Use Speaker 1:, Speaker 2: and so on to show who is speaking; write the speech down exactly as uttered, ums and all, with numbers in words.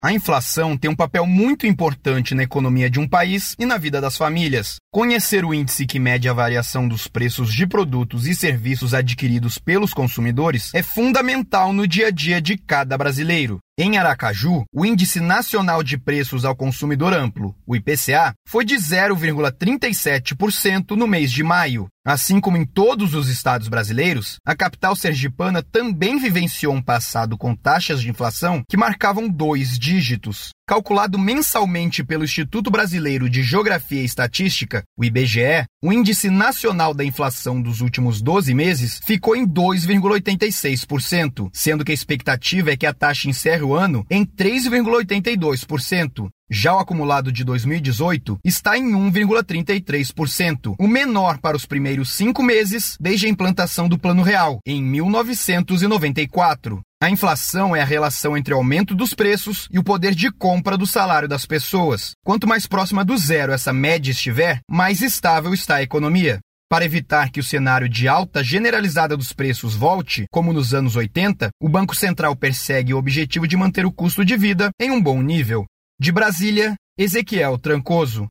Speaker 1: A inflação tem um papel muito importante na economia de um país e na vida das famílias. Conhecer o índice que mede a variação dos preços de produtos e serviços adquiridos pelos consumidores é fundamental no dia a dia de cada brasileiro. Em Aracaju, o Índice Nacional de Preços ao Consumidor Amplo, o I P C A, foi de zero vírgula trinta e sete por cento no mês de maio. Assim como em todos os estados brasileiros, a capital sergipana também vivenciou um passado com taxas de inflação que marcavam dois dígitos. Calculado mensalmente pelo Instituto Brasileiro de Geografia e Estatística, o I B G E, o Índice Nacional da Inflação dos últimos doze meses ficou em dois vírgula oitenta e seis por cento, sendo que a expectativa é que a taxa encerre o ano em três vírgula oitenta e dois por cento. Já o acumulado de dois mil e dezoito está em um vírgula trinta e três por cento, o menor para os primeiros cinco meses desde a implantação do Plano Real, em mil novecentos e noventa e quatro. A inflação é a relação entre o aumento dos preços e o poder de compra do salário das pessoas. Quanto mais próxima do zero essa média estiver, mais estável está a economia. Para evitar que o cenário de alta generalizada dos preços volte, como nos anos oitenta, o Banco Central persegue o objetivo de manter o custo de vida em um bom nível. De Brasília, Ezequiel Trancoso.